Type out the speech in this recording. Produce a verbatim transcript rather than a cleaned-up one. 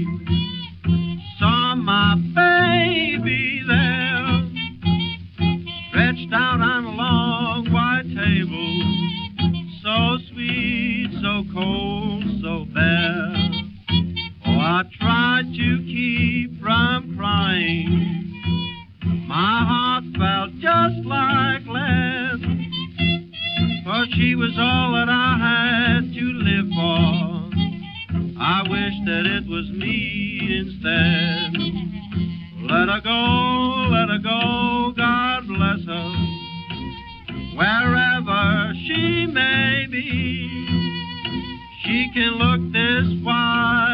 Saw my baby there, stretched out on a long white table, so sweet, so cold, so bare. Oh, I tried to keep from crying. My heart felt just like lead, for she was all that I had to live for. I wish that it was me instead. Let her go, let her go, God bless her, wherever she may be. She can look this wide